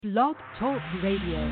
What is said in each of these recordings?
Blog Talk Radio.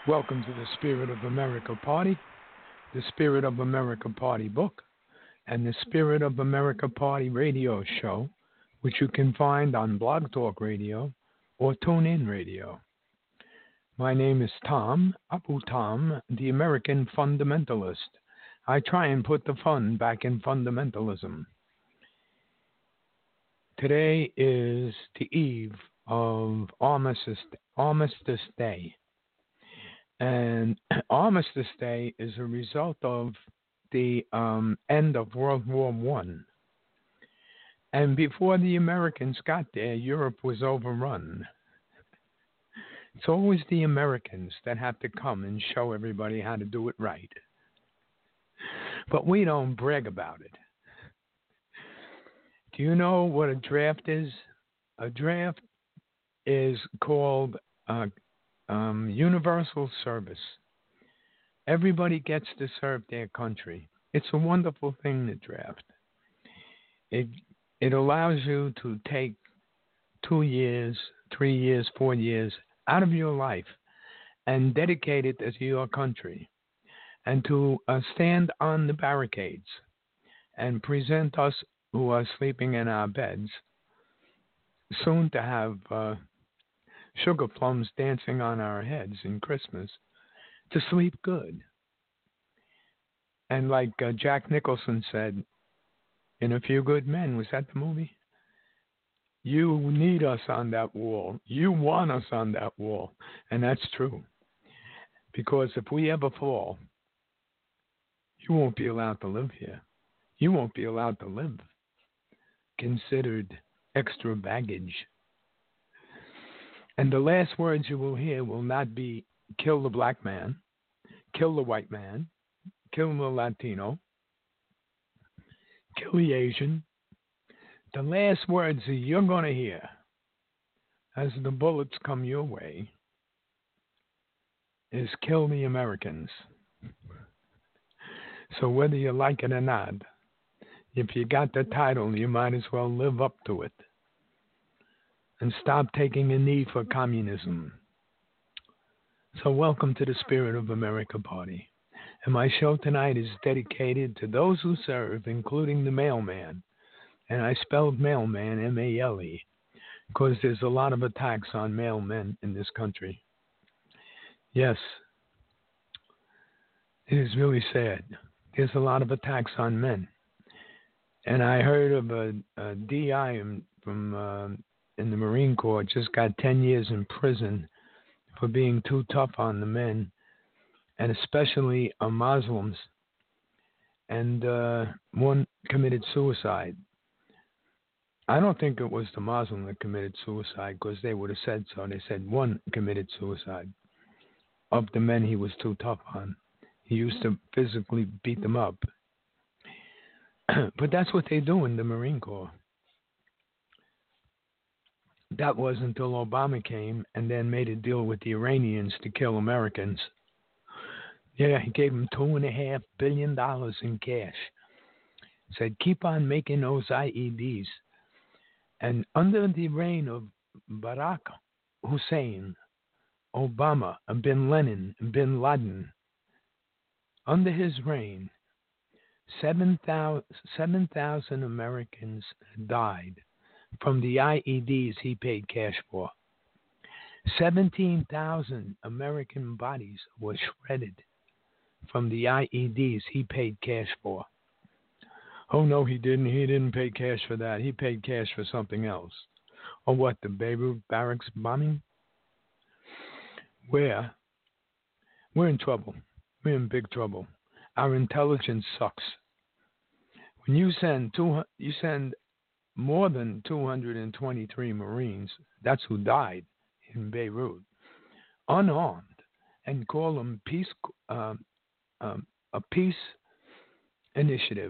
Welcome to the Spirit of America Party, the Spirit of America Party book, and the Spirit of America Party radio show, which you can find on Blog Talk Radio or TuneIn Radio. My name is Tom, Abu Tom, the American fundamentalist. I try and put the fun back in fundamentalism. Today is the eve of Armistice Day. And Armistice Day is a result of the end of World War I. And before the Americans got there, Europe was overrun. It's always the Americans that have to come and show everybody how to do it right. But we don't brag about it. Do you know what a draft is? A draft is called universal service. Everybody gets to serve their country. It's a wonderful thing, the draft. It allows you to take 2 years, 3 years, 4 years out of your life and dedicate it to your country and to stand on the barricades and present us who are sleeping in our beds soon to have sugar plums dancing on our heads in Christmas to sleep good. And like Jack Nicholson said in A Few Good Men, was that the movie? You need us on that wall. You want us on that wall. And that's true. Because if we ever fall, you won't be allowed to live here. You won't be allowed to live. Considered extra baggage. And the last words you will hear will not be kill the black man, kill the white man, kill the Latino, kill the Asian. The last words that you're going to hear as the bullets come your way is kill the Americans. So whether you like it or not, if you got the title, you might as well live up to it and stop taking a knee for communism. So welcome to the Spirit of America Party. And my show tonight is dedicated to those who serve, including the mailman. And I spelled mailman, M-A-L-E, because there's a lot of attacks on mailmen in this country. Yes, it is really sad. There's a lot of attacks on men. And I heard of a DI from in the Marine Corps just got 10 years in prison for being too tough on the men, and especially on Muslims. And one committed suicide. I don't think it was the Muslim that committed suicide because they would have said so. They said one committed suicide of the men he was too tough on. He used to physically beat them up. But that's what they do in the Marine Corps. That was until Obama came and then made a deal with the Iranians to kill Americans. Yeah, he gave them $2.5 billion in cash. Said, keep on making those IEDs. And under the reign of Barack Hussein, Obama, and Bin Laden, under his reign, 7,000 Americans died from the IEDs he paid cash for. 17,000 American bodies were shredded from the IEDs he paid cash for. Oh, no, he didn't. He didn't pay cash for that. He paid cash for something else. Or what, the Beirut barracks bombing? We're in trouble. We're in big trouble. Our intelligence sucks. When you send more than 223 Marines, that's who died in Beirut, unarmed, and call them a peace initiative.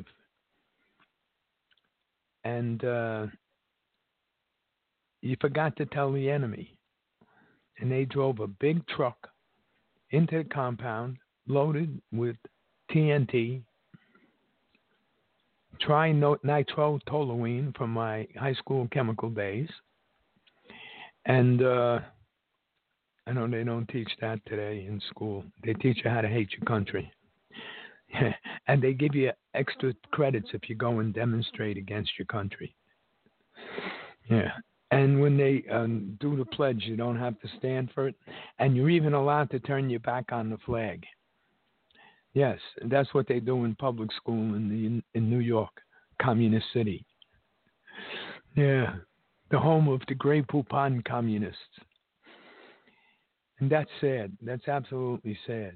And you forgot to tell the enemy. And they drove a big truck into the compound loaded with TNT, trinitrotoluene from my high school chemical days, and I know they don't teach that today in school. They teach you how to hate your country. And they give you extra credits if you go and demonstrate against your country. Yeah. And when they do the pledge, you don't have to stand for it. And you're even allowed to turn your back on the flag. Yes, that's what they do in public school in New York, Communist City. Yeah, the home of the Grey Poupon communists. And that's sad. That's absolutely sad.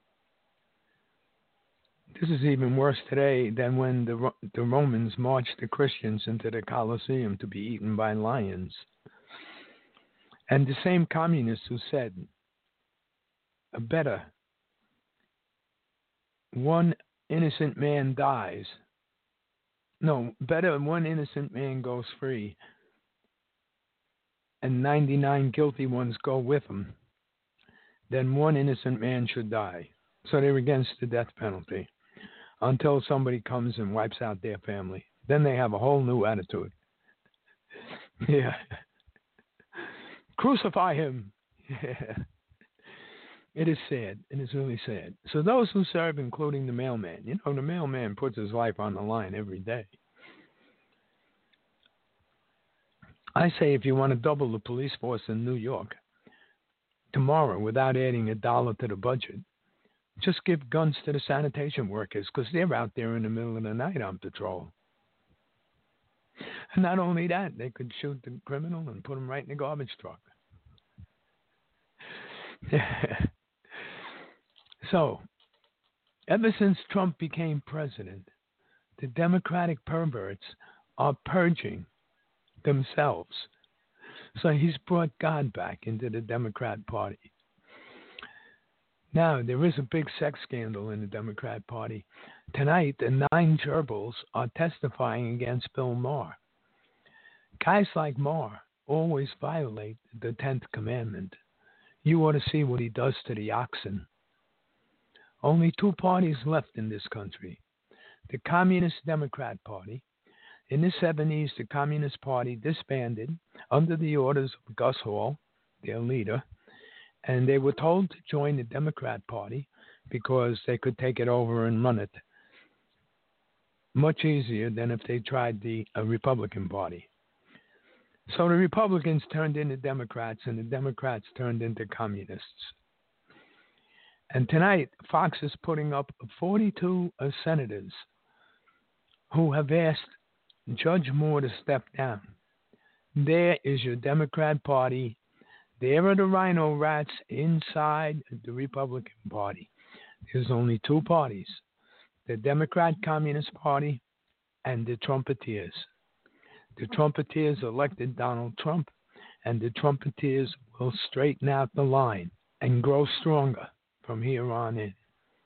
This is even worse today than when the Romans marched the Christians into the Colosseum to be eaten by lions. And the same communists who said, better one innocent man dies. No, better one innocent man goes free and 99 guilty ones go with him than one innocent man should die. So they were against the death penalty until somebody comes and wipes out their family. Then they have a whole new attitude. Yeah. Crucify him. Yeah. It is sad. It is really sad. So those who serve, including the mailman, the mailman puts his life on the line every day. I say if you want to double the police force in New York tomorrow without adding $1 to the budget, just give guns to the sanitation workers because they're out there in the middle of the night on patrol. And not only that, they could shoot the criminal and put him right in the garbage truck. So, ever since Trump became president, the Democratic perverts are purging themselves. So he's brought God back into the Democrat Party. Now, there is a big sex scandal in the Democrat Party. Tonight, the 9 gerbils are testifying against Bill Maher. Guys like Maher always violate the 10th commandment. You ought to see what he does to the oxen. Only 2 parties left in this country. The Communist Democrat Party. In the 70s, the Communist Party disbanded under the orders of Gus Hall, their leader, and they were told to join the Democrat Party because they could take it over and run it much easier than if they tried the Republican Party. So the Republicans turned into Democrats and the Democrats turned into communists. And tonight, Fox is putting up 42 senators who have asked Judge Moore to step down. There is your Democrat Party. There are the rhino rats inside the Republican Party. There's only 2 parties, the Democrat Communist Party and the Trumpeters. The Trumpeters elected Donald Trump, and the Trumpeters will straighten out the line and grow stronger from here on in.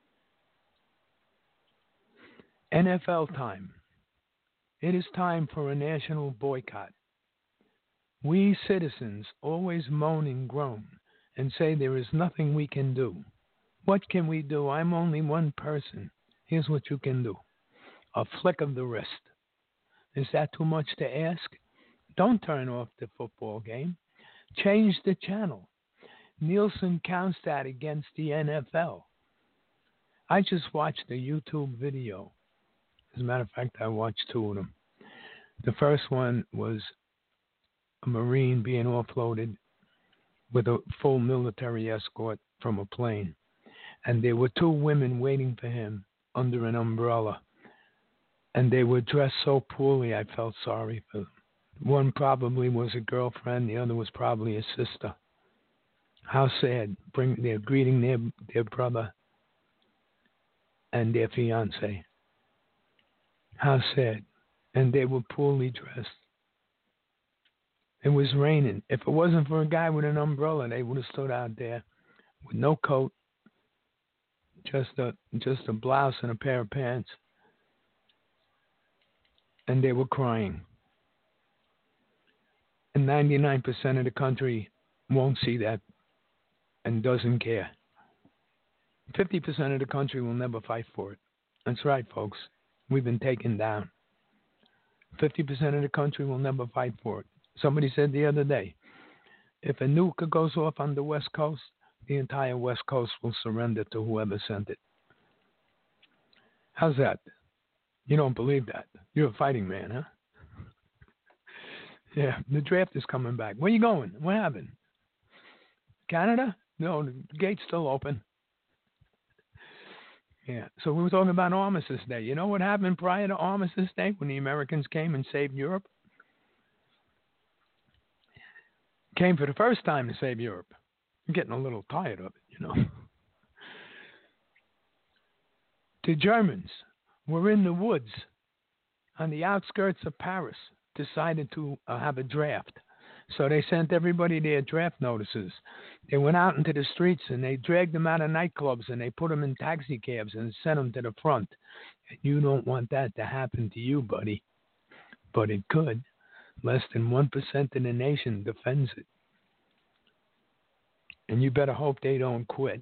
NFL time. It is time for a national boycott. We citizens always moan and groan and say there is nothing we can do. What can we do? I'm only one person. Here's what you can do. A flick of the wrist. Is that too much to ask? Don't turn off the football game. Change the channel. Nielsen counts that against the NFL. I just watched a YouTube video. As a matter of fact, I watched 2 of them. The first one was a Marine being offloaded with a full military escort from a plane. And there were 2 women waiting for him under an umbrella. And they were dressed so poorly, I felt sorry for them. One probably was a girlfriend. The other was probably a sister. How sad. They're greeting their brother and their fiance. How sad. And they were poorly dressed. It was raining. If it wasn't for a guy with an umbrella, they would have stood out there with no coat, just a blouse and a pair of pants. And they were crying. And 99% of the country won't see that and doesn't care. 50% of the country will never fight for it. That's right, folks. We've been taken down. 50% of the country will never fight for it. Somebody said the other day, If a nuke goes off on the West Coast, the entire West Coast will surrender to whoever sent it. How's that? You don't believe that? You're a fighting man, huh? Yeah, the draft is coming back. Where you going? What happened? Canada? No, the gate's still open. Yeah, so we were talking about Armistice Day. You know what happened prior to Armistice Day when the Americans came and saved Europe? Came for the first time to save Europe. I'm getting a little tired of it. The Germans were in the woods on the outskirts of Paris, decided to have a draft. So they sent everybody their draft notices. They went out into the streets and they dragged them out of nightclubs and they put them in taxi cabs and sent them to the front. And you don't want that to happen to you, buddy. But it could. Less than 1% of the nation defends it. And you better hope they don't quit.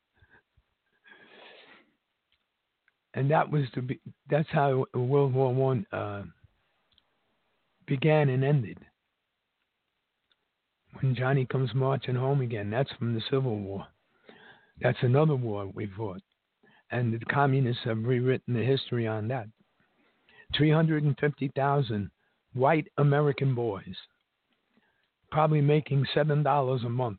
And that's how World War I began and ended. When Johnny comes marching home again, that's from the Civil War. That's another war we fought. And the communists have rewritten the history on that. 350,000 white American boys, probably making $7 a month,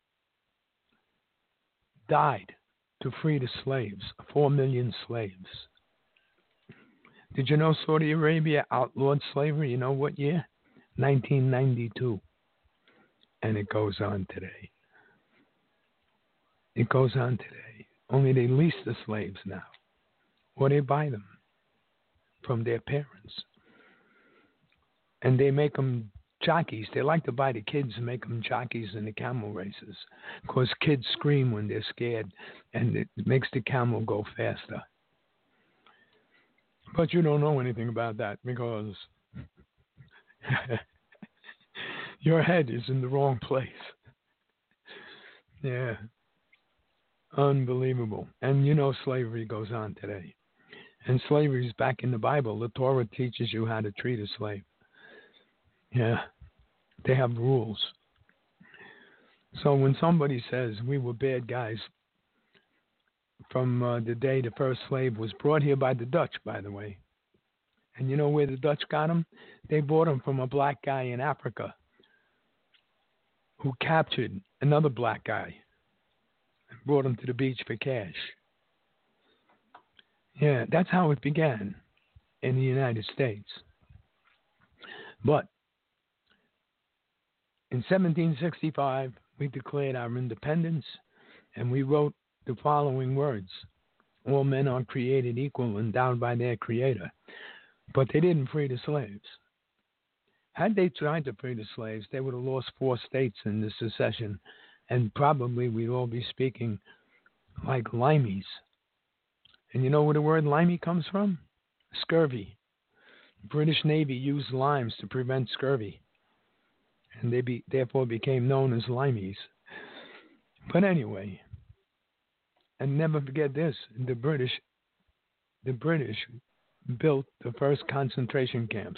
died to free the slaves, 4 million slaves. Did you know Saudi Arabia outlawed slavery? You know what year? 1992. And it goes on today. It goes on today. Only they lease the slaves now. Or they buy them from their parents. And they make them jockeys. They like to buy the kids and make them jockeys in the camel races. Because kids scream when they're scared. And it makes the camel go faster. But you don't know anything about that because your head is in the wrong place. Yeah. Unbelievable. And slavery goes on today. And slavery is back in the Bible. The Torah teaches you how to treat a slave. Yeah. They have rules. So when somebody says we were bad guys from the day the first slave was brought here by the Dutch, by the way. And you know where the Dutch got him? They bought him from a black guy in Africa who captured another black guy and brought him to the beach for cash. Yeah, that's how it began in the United States. But in 1765, we declared our independence, and we wrote the following words. All men are created equal, endowed by their Creator. But they didn't free the slaves. Had they tried to free the slaves, they would have lost 4 states in the secession, and probably we'd all be speaking like limeys. And you know where the word limey comes from? Scurvy. The British Navy used limes to prevent scurvy, and they therefore became known as limeys. But anyway, and never forget this, the British built the first concentration camps.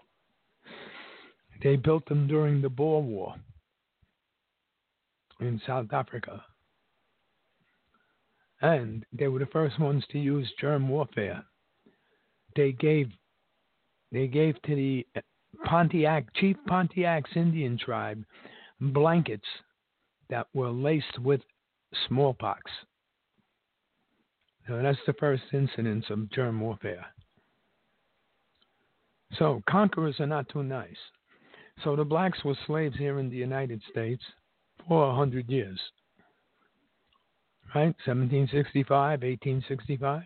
They built them during the Boer War in South Africa. And they were the first ones to use germ warfare. They gave to the Chief Pontiac's Indian tribe blankets that were laced with smallpox. So that's the first incidence of germ warfare. So conquerors are not too nice. So the blacks were slaves here in the United States for 100 years. Right? 1765, 1865.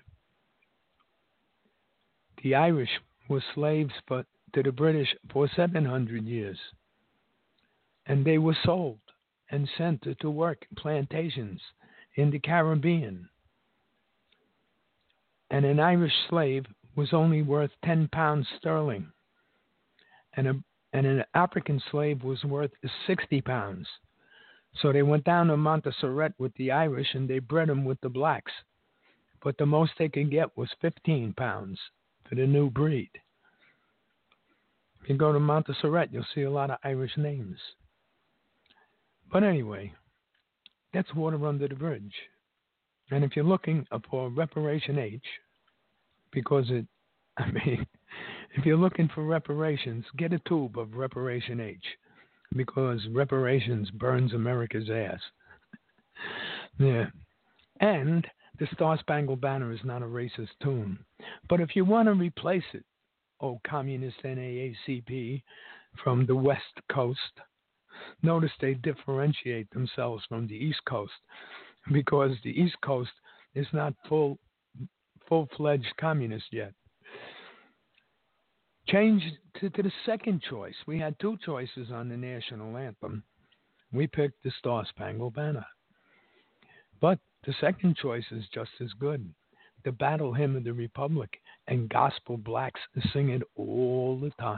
The Irish were slaves to the British for 700 years. And they were sold and sent to work plantations in the Caribbean. And an Irish slave was only worth 10 pounds sterling. And an African slave was worth 60 pounds. So they went down to Montserrat with the Irish and they bred them with the blacks. But the most they could get was 15 pounds for the new breed. If you go to Montserrat, you'll see a lot of Irish names. But anyway, that's water under the bridge. And if you're looking for Reparation H, because if you're looking for reparations, get a tube of Reparation H, because reparations burns America's ass. Yeah. And the Star Spangled Banner is not a racist tune. But if you want to replace it, oh, communist NAACP from the West Coast, notice they differentiate themselves from the East Coast, because the East Coast is not full-fledged communist yet. Change to the second choice. We had two choices on the national anthem. We picked the Star Spangled Banner. But the second choice is just as good. The Battle Hymn of the Republic, and gospel blacks sing it all the time.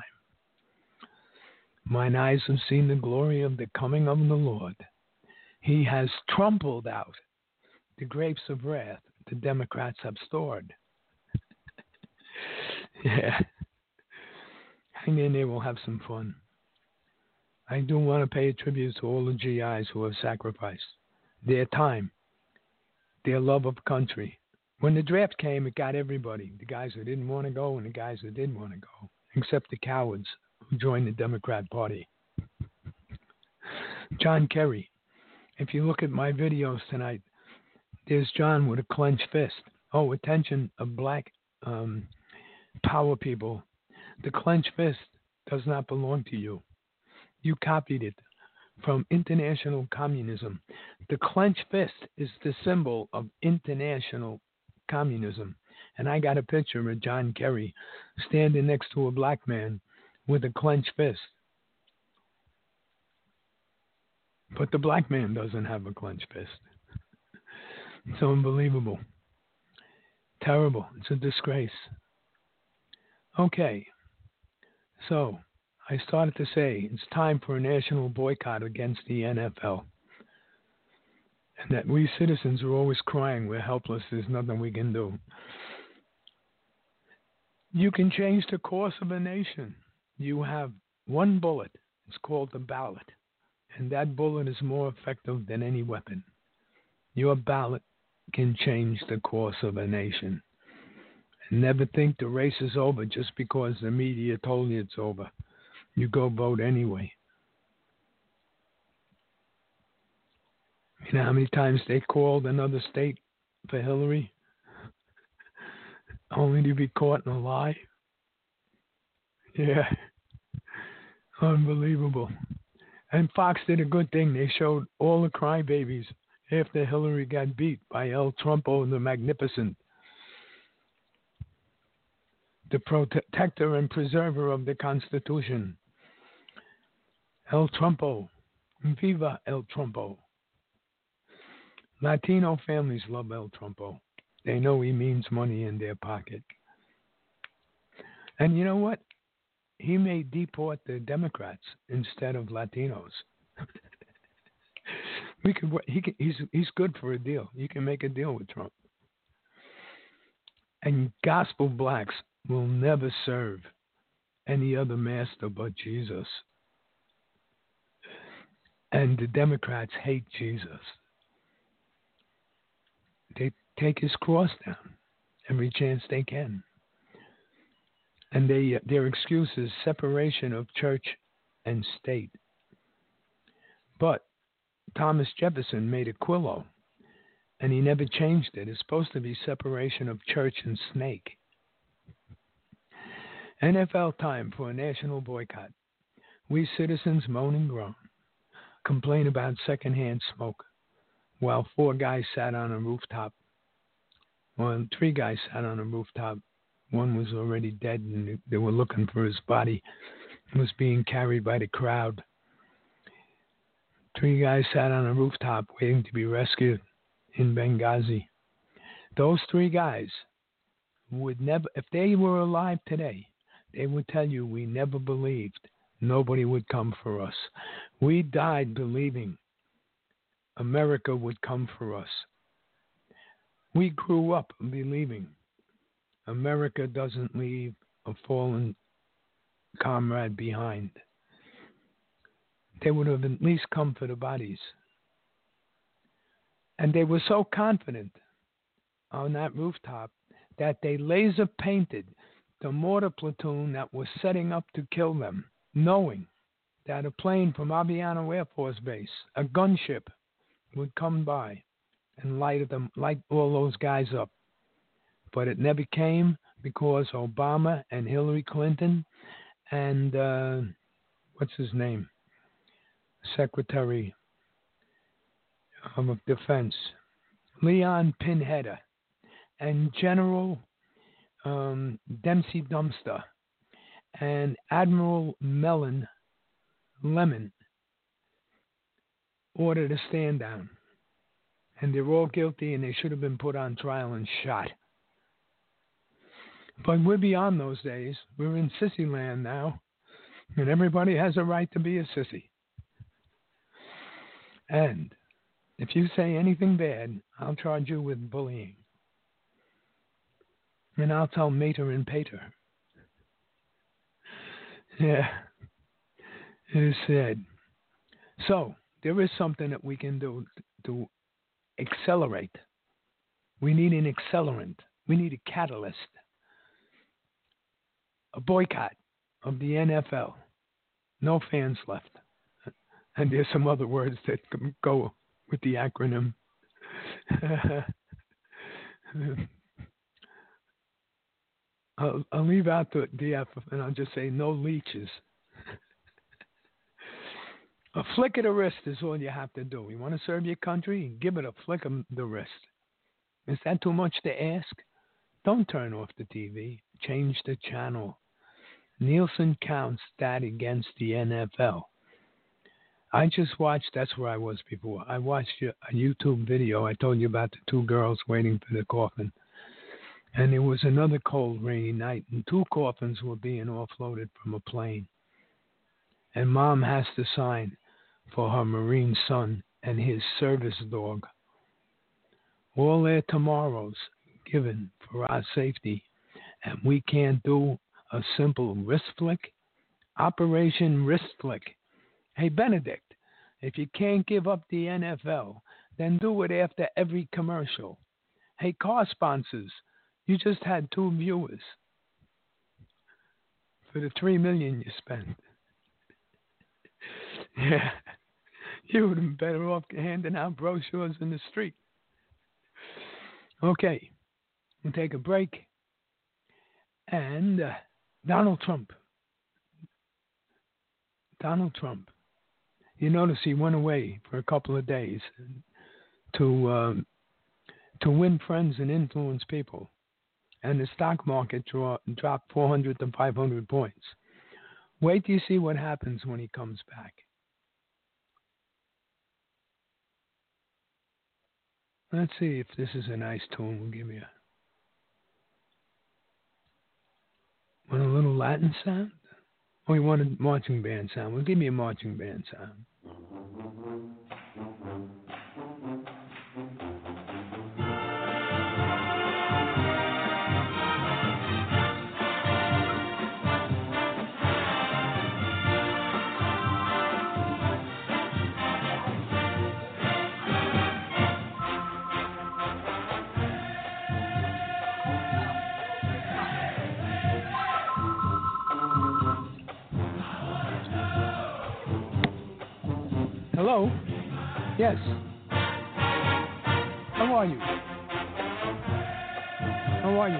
Mine eyes have seen the glory of the coming of the Lord. He has trampled out the grapes of wrath the Democrats have stored. Yeah. Hang in there, we'll have some fun. I do want to pay a tribute to all the GIs who have sacrificed their time, their love of country. When the draft came, it got everybody, the guys who didn't want to go and the guys who did want to go, except the cowards who joined the Democrat Party. John Kerry. If you look at my videos tonight, there's John with a clenched fist. Oh, attention of black power people. The clenched fist does not belong to you. You copied it from international communism. The clenched fist is the symbol of international communism. And I got a picture of John Kerry standing next to a black man with a clenched fist. But the black man doesn't have a clenched fist. It's unbelievable. Terrible. It's a disgrace. Okay. So, I started to say it's time for a national boycott against the NFL. And that we citizens are always crying, we're helpless, there's nothing we can do. You can change the course of a nation. You have one bullet. It's called the ballot. And that bullet is more effective than any weapon. Your ballot can change the course of a nation. And never think the race is over just because the media told you it's over. You go vote anyway. You know how many times they called another state for Hillary? Only to be caught in a lie? Yeah. Unbelievable. And Fox did a good thing. They showed all the crybabies after Hillary got beat by El Trumpo the Magnificent, the protector and preserver of the Constitution. El Trumpo. Viva El Trumpo. Latino families love El Trumpo. They know he means money in their pocket. And you know what? He may deport the Democrats instead of Latinos. He's good for a deal. You can make a deal with Trump. And gospel blacks will never serve any other master but Jesus. And the Democrats hate Jesus. They take his cross down every chance they can. And their excuse is separation of church and state. But Thomas Jefferson made a Quillo, and he never changed it. It's supposed to be separation of church and snake. NFL time for a national boycott. We citizens moan and groan, complain about secondhand smoke, while 4 guys sat on a rooftop. Well, 3 guys sat on a rooftop. One was already dead, and they were looking for his body. He was being carried by the crowd. 3 guys sat on a rooftop waiting to be rescued in Benghazi. Those 3 guys would never, if they were alive today, they would tell you we never believed nobody would come for us. We died believing America would come for us. We grew up believing America doesn't leave a fallen comrade behind. they would have at least come for the bodies. And they were so confident on that rooftop that they laser painted the mortar platoon that was setting up to kill them, knowing that a plane from Aviano Air Force Base, a gunship, would come by and light all those guys up. But it never came because Obama and Hillary Clinton and what's his name? Secretary of Defense, Leon Pinhead, and General Dempsey Dumpster and Admiral Lemon ordered a stand down. And they're all guilty and they should have been put on trial and shot. But we're beyond those days. We're in sissy land now. And everybody has a right to be a sissy. And if you say anything bad, I'll charge you with bullying. And I'll tell Mater and Pater. Yeah, it is sad. So, there is something that we can do to accelerate. We need an accelerant. We need a catalyst. A boycott of the NFL. No fans left. And there's some other words that go with the acronym. I'll leave out the F and I'll just say no leeches. A flick of the wrist is all you have to do. You want to serve your country? Give it a flick of the wrist. Is that too much to ask? Don't turn off the TV. Change the channel. Nielsen counts that against the NFL. I just watched, that's where I was before. I watched a YouTube video. I told you about the two girls waiting for the coffin. And it was another cold, rainy night, and two coffins were being offloaded from a plane. And Mom has to sign for her Marine son and his service dog. All their tomorrows given for our safety, and we can't do a simple wrist flick? Operation Wrist Flick. Hey, Benedict, if you can't give up the NFL, then do it after every commercial. Hey, car sponsors, you just had 2 viewers for the $3 million you spent. Yeah, you would have been better off handing out brochures in the street. Okay, we'll take a break. And Donald Trump. You notice he went away for a couple of days to win friends and influence people. And the stock market dropped 400 to 500 points. Wait till you see what happens when he comes back. Let's see if this is a nice tune. We'll give you want a little Latin sound? Oh, you want a marching band sound? We'll give you a marching band sound. Hello? Yes. How are you? How are you?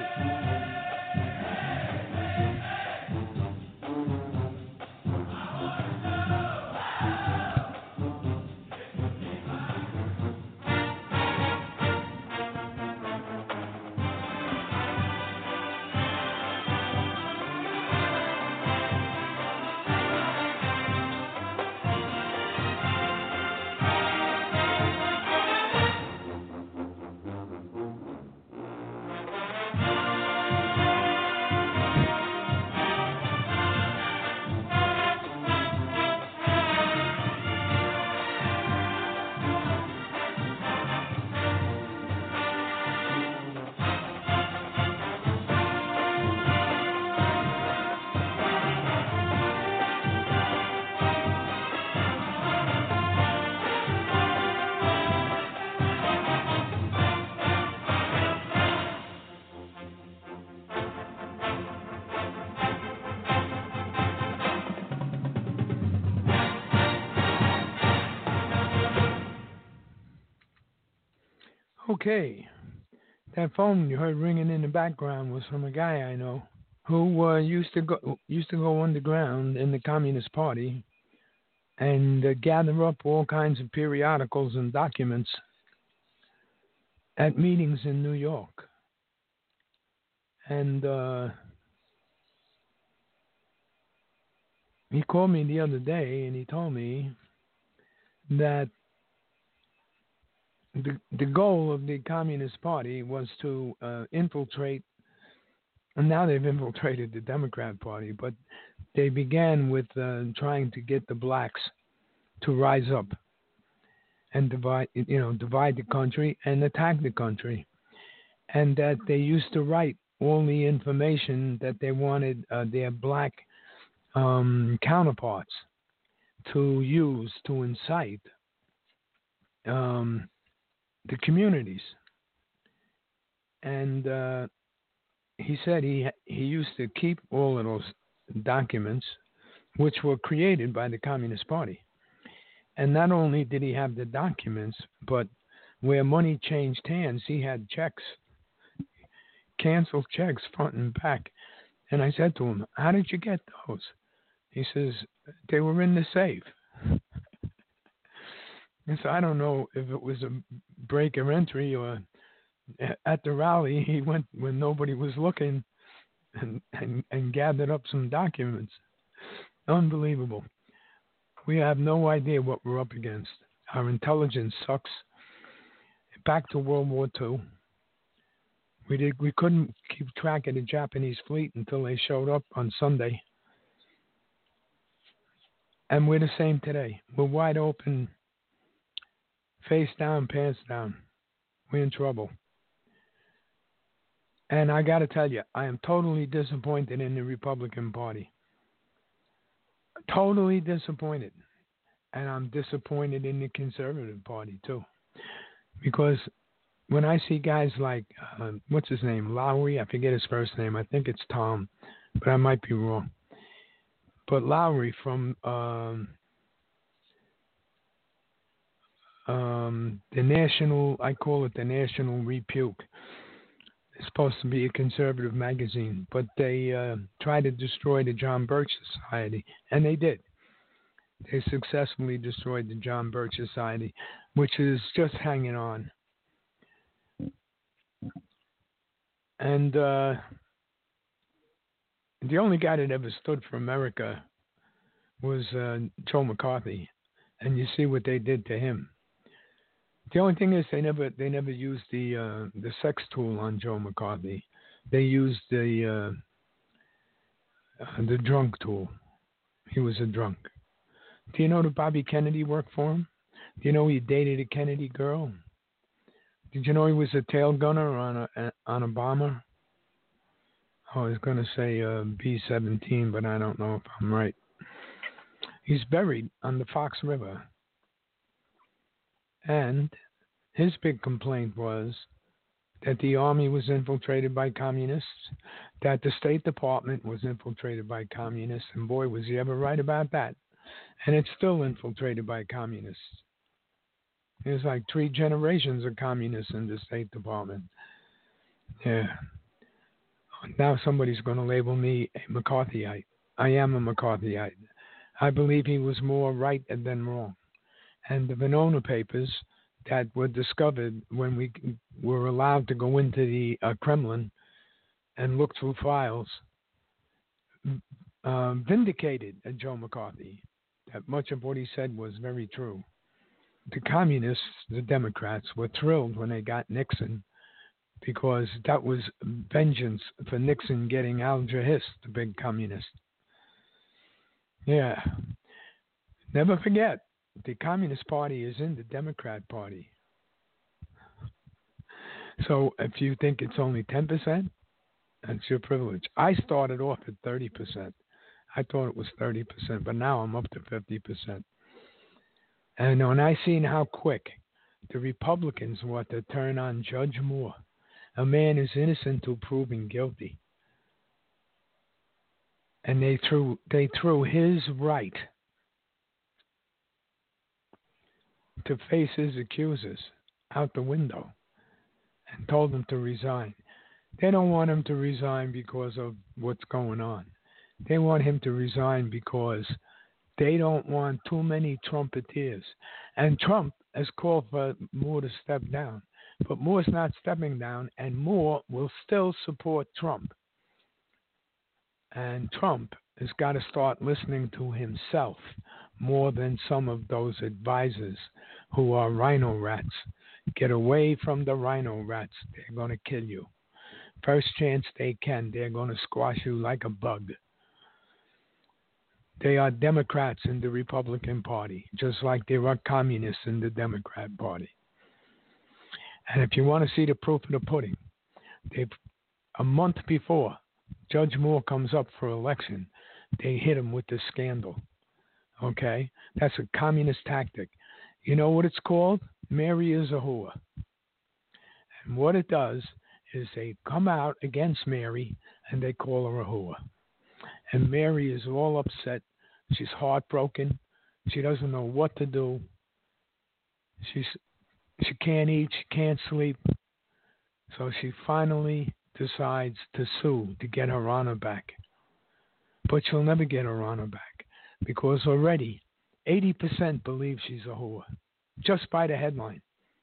Okay, that phone you heard ringing in the background was from a guy I know who used to go underground in the Communist Party and gather up all kinds of periodicals and documents at meetings in New York. And he called me the other day and he told me that the goal of the Communist Party was to infiltrate, and now they've infiltrated the Democrat Party, but they began with trying to get the blacks to rise up and divide the country and attack the country, and that they used to write all the information that they wanted their black counterparts to use to incite the communities. And he said he used to keep all of those documents, which were created by the Communist Party. And not only did he have the documents, but where money changed hands, he had checks, canceled checks front and back. And I said to him, "How did you get those?" He says, "They were in the safe." And so I don't know if it was a break or entry or at the rally he went when nobody was looking and gathered up some documents. Unbelievable. We have no idea what we're up against. Our intelligence sucks. Back to World War II. We couldn't keep track of the Japanese fleet until they showed up on Sunday. And we're the same today. We're wide open, face down, pants down. We're in trouble. And I got to tell you, I am totally disappointed in the Republican Party. Totally disappointed. And I'm disappointed in the Conservative Party, too. Because when I see guys like, what's his name, Lowry, I forget his first name. I think it's Tom, but I might be wrong. But Lowry from the National, I call it the National Repuke. It's supposed to be a conservative magazine, but they tried to destroy the John Birch Society, and they did. They successfully destroyed the John Birch Society, which is just hanging on. And the only guy that ever stood for America was Joe McCarthy, and you see what they did to him. The only thing is they never used the sex tool on Joe McCarthy. They used the drunk tool. He was a drunk. Do you know that Bobby Kennedy worked for him? Do you know he dated a Kennedy girl? Did you know he was a tail gunner on a bomber? Oh, I was going to say B-17, but I don't know if I'm right. He's buried on the Fox River. And his big complaint was that the Army was infiltrated by communists, that the State Department was infiltrated by communists, and boy, was he ever right about that. And it's still infiltrated by communists. There's like 3 generations of communists in the State Department. Yeah. Now somebody's going to label me a McCarthyite. I am a McCarthyite. I believe he was more right than wrong. And the Venona papers that were discovered when we were allowed to go into the Kremlin and look through files vindicated Joe McCarthy. That much of what he said was very true. The communists, the Democrats, were thrilled when they got Nixon because that was vengeance for Nixon getting Alger Hiss, the big communist. Yeah. Never forget, the Communist Party is in the Democrat Party. So if you think it's only 10%, that's your privilege. I started off at 30%. I thought it was 30%, but now I'm up to 50%. And when I seen how quick the Republicans want to turn on Judge Moore, a man who's innocent to proven guilty, and they threw his right to face his accusers out the window. and told him to resign. They don't want him to resign because of what's going on. They want him to resign because they don't want too many Trumpeteers. And Trump has called for Moore to step down. But Moore's not stepping down, and Moore will still support Trump. And Trump has got to start listening to himself more than some of those advisors who are rhino rats. Get away from the rhino rats. They're going to kill you. First chance they can, they're going to squash you like a bug. They are Democrats in the Republican Party, just like there are communists in the Democrat Party. And if you want to see the proof of the pudding, a month before Judge Moore comes up for election, they hit him with this scandal. Okay? That's a communist tactic. You know what it's called? Mary is a whore. And what it does is they come out against Mary and they call her a whore. And Mary is all upset. She's heartbroken. She doesn't know what to do. She can't eat. She can't sleep. So she finally decides to sue to get her honor back. But she'll never get her honor back because already 80% believe she's a whore just by the headline.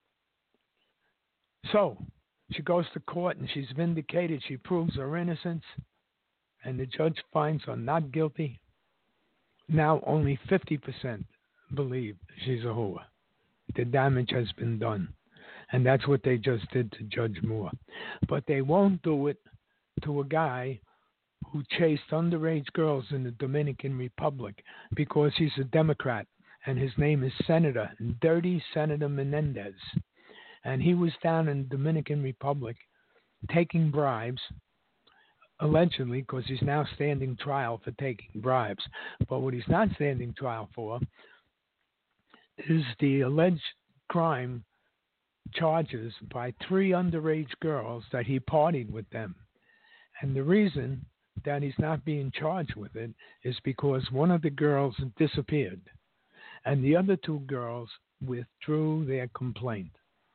So she goes to court and she's vindicated. She proves her innocence. And the judge finds her not guilty. Now only 50% believe she's a whore. The damage has been done. And that's what they just did to Judge Moore. But they won't do it to a guy who chased underage girls in the Dominican Republic because he's a Democrat. And his name is Dirty Senator Menendez. And he was down in the Dominican Republic taking bribes, allegedly, because he's now standing trial for taking bribes. But what he's not standing trial for is the alleged crime charges by 3 underage girls that he partied with them. And the reason that he's not being charged with it is because one of the girls disappeared. And the other 2 girls withdrew their complaint.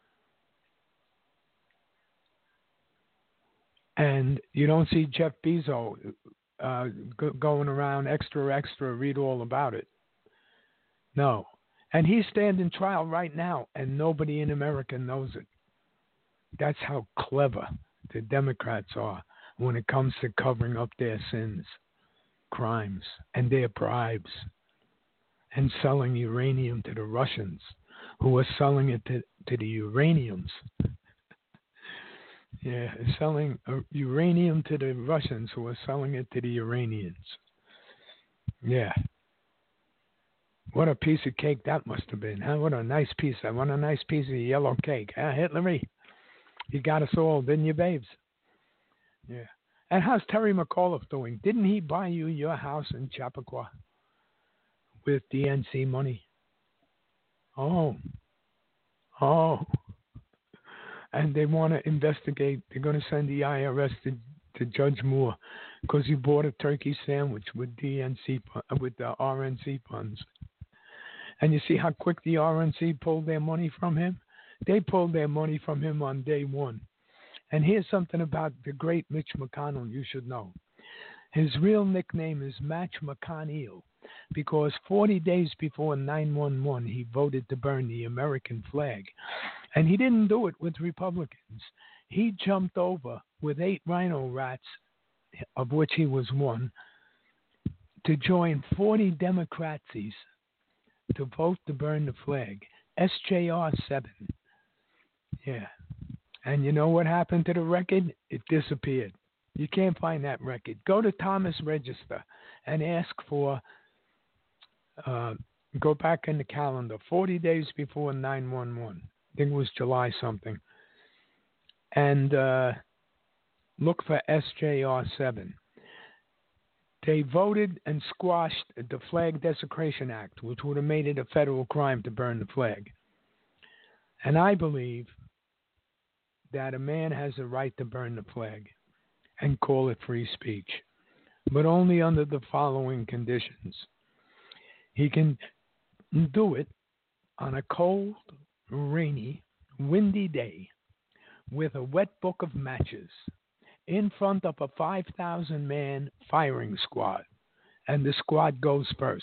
And you don't see Jeff Bezos going around extra, read all about it. No. And he's standing trial right now, and nobody in America knows it. That's how clever the Democrats are when it comes to covering up their sins, crimes, and their bribes, and selling uranium to the Russians, who are selling it to the Uranians. Yeah, selling uranium to the Russians who are selling it to the Iranians. Yeah. What a piece of cake that must have been, huh? What a nice piece. I want a nice piece of yellow cake. Hitlery, you got us all, didn't you, babes? Yeah. And how's Terry McAuliffe doing? Didn't he buy you your house in Chappaqua with DNC money? Oh. And they want to investigate. They're going to send the IRS to Judge Moore because he bought a turkey sandwich with with the RNC funds. And you see how quick the RNC pulled their money from him? They pulled their money from him on day one. And here's something about the great Mitch McConnell you should know. His real nickname is Match McConnell because 40 days before 9/11, he voted to burn the American flag. And he didn't do it with Republicans. He jumped over with 8 rhino rats, of which he was one, to join 40 Democratsies to vote to burn the flag. SJR 7. Yeah. And you know what happened to the record? It disappeared. You can't find that record. Go to Thomas Register and ask for, go back in the calendar, 40 days before 9/11. I think it was July something. And look for SJR 7. They voted and squashed the Flag Desecration Act, which would have made it a federal crime to burn the flag. And I believe that a man has a right to burn the flag and call it free speech, but only under the following conditions. He can do it on a cold, rainy, windy day with a wet book of matches in front of a 5,000-man firing squad, and the squad goes first.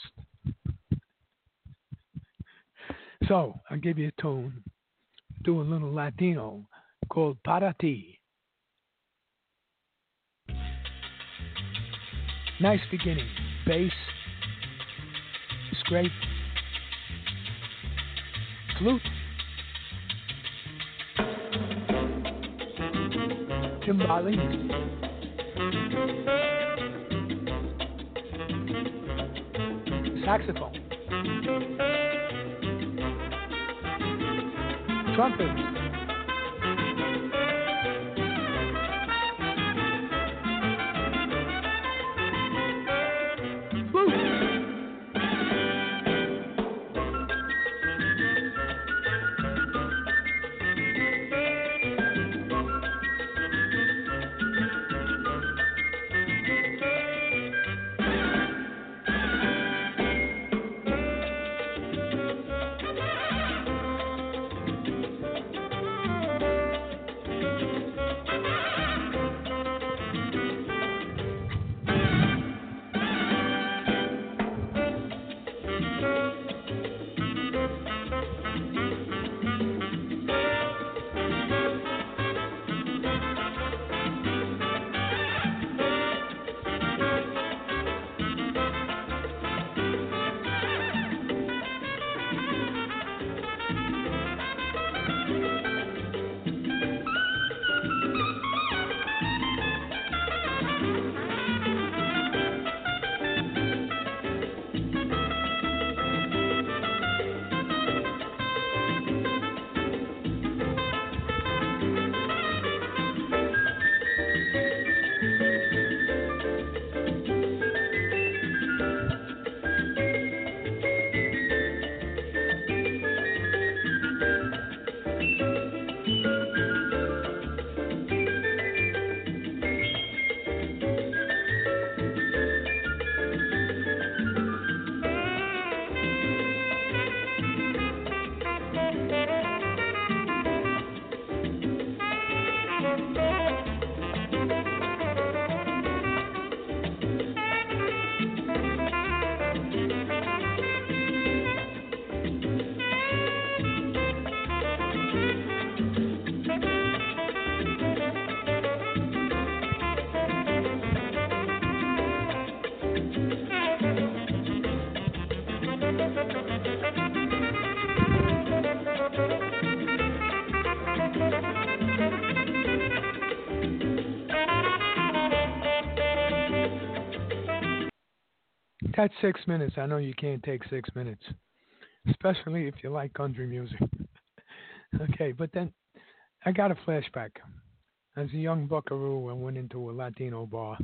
So I'll give you a tune, do a little Latino called Para Ti. Nice beginning. Bass, scrape, flute, timbales, saxophone, trumpets, That's 6 minutes. I know you can't take 6 minutes, especially if you like country music. Okay, but then I got a flashback. As a young buckaroo, I went into a Latino bar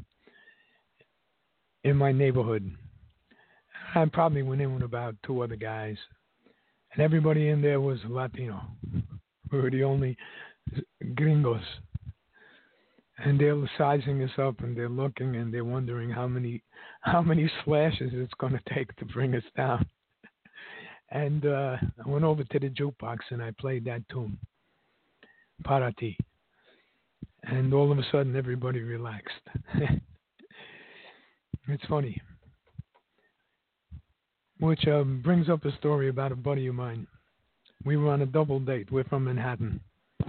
in my neighborhood. I probably went in with about 2 other guys, and everybody in there was Latino. We were the only gringos. And they're sizing us up, and they're looking, and they're wondering how many slashes it's going to take to bring us down. And I went over to the jukebox, and I played that tune, Para Ti. And all of a sudden, everybody relaxed. It's funny. Which brings up a story about a buddy of mine. We were on a double date. We're from Manhattan.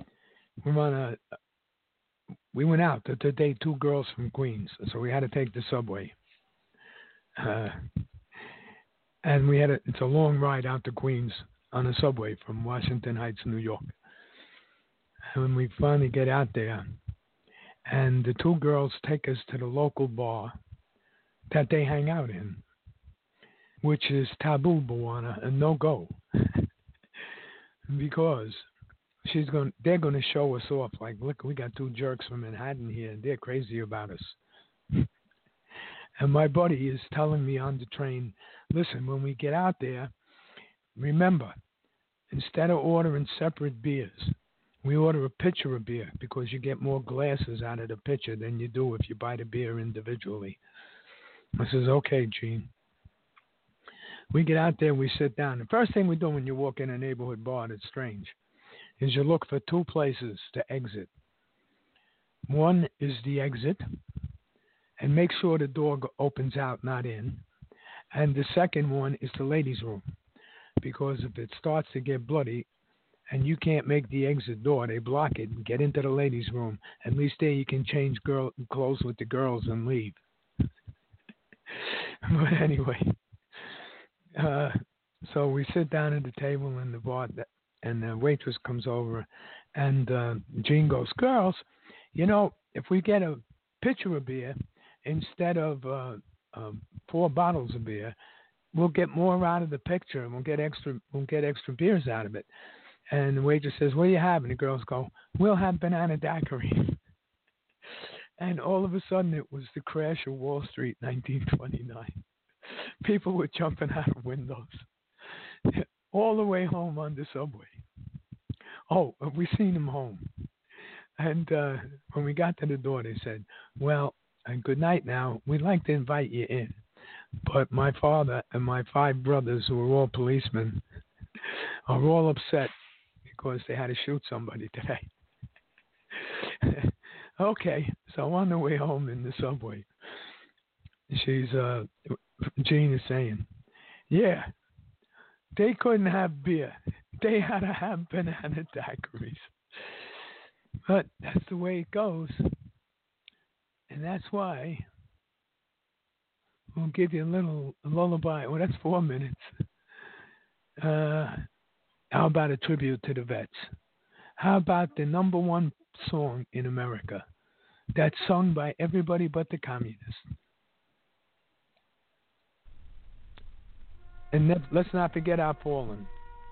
We went out to date 2 girls from Queens, so we had to take the subway. And it's a long ride out to Queens on a subway from Washington Heights, New York. And when we finally get out there, and the 2 girls take us to the local bar that they hang out in, which is Taboo Bwana, a no-go. Because they're going to show us off. Like, look, we got 2 jerks from Manhattan here, and they're crazy about us. And my buddy is telling me on the train, listen, when we get out there, remember, instead of ordering separate beers, we order a pitcher of beer because you get more glasses out of the pitcher than you do if you buy the beer individually. I says, okay, Gene. We get out there, we sit down. The first thing we do when you walk in a neighborhood bar that's strange is you look for two places to exit. One is the exit, and make sure the door opens out, not in. And the second one is the ladies' room, because if it starts to get bloody and you can't make the exit door, they block it and get into the ladies' room. At least there you can change clothes with the girls and leave. But anyway, so we sit down at the table in the bar, and the waitress comes over, and Gene goes, "Girls, if we get a pitcher of beer instead of 4 bottles of beer, we'll get more out of the picture, and we'll get extra beers out of it." And the waitress says, "What do you have?" And the girls go, "We'll have banana daiquiri." And all of a sudden, it was the crash of Wall Street, 1929. People were jumping out of windows all the way home on the subway. Oh, we seen them home. And when we got to the door, they said, "Well, good night now. We'd like to invite you in. But my father and my 5 brothers, who are all policemen, are all upset because they had to shoot somebody today." Okay, so on the way home in the subway, Jean is saying, "Yeah, they couldn't have beer. They had to have banana daiquiris." But that's the way it goes. And that's why we'll give you a little lullaby. Well, that's 4 minutes. How about a tribute to the vets? How about the #1 song in America that's sung by everybody but the communists? And let's not forget our fallen.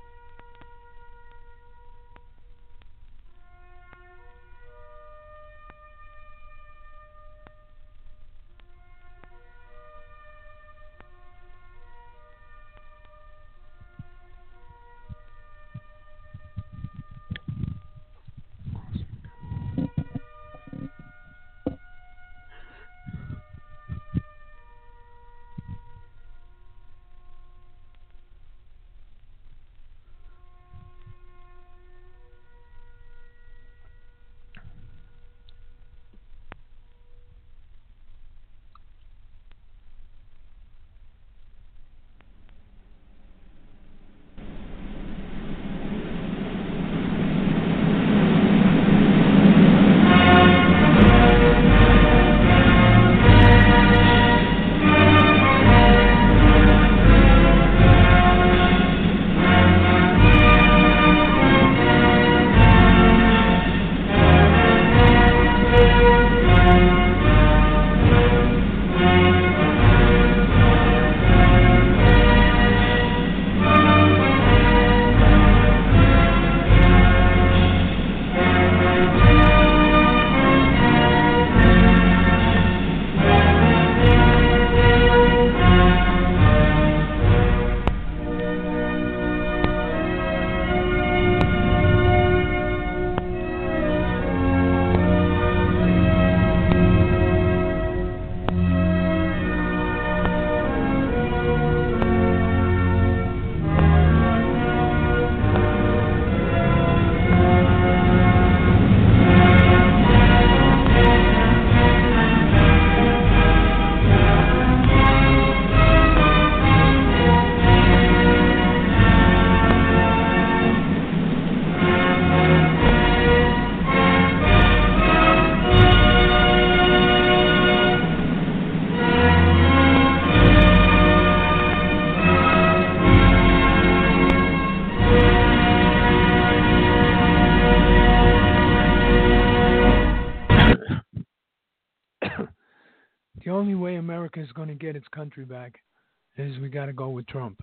The only way America is going to get its country back is we got to go with Trump.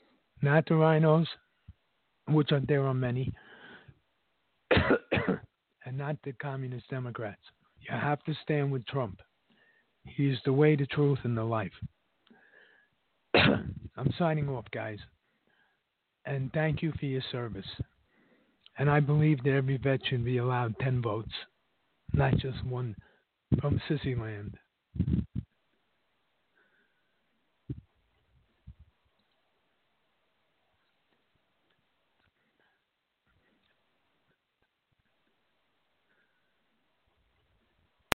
Not the rhinos, which there are many, and not the communist Democrats. You have to stand with Trump. He is the way, the truth, and the life. I'm signing off, guys. And thank you for your service. And I believe that every vet should be allowed 10 votes, not just one from Sissyland.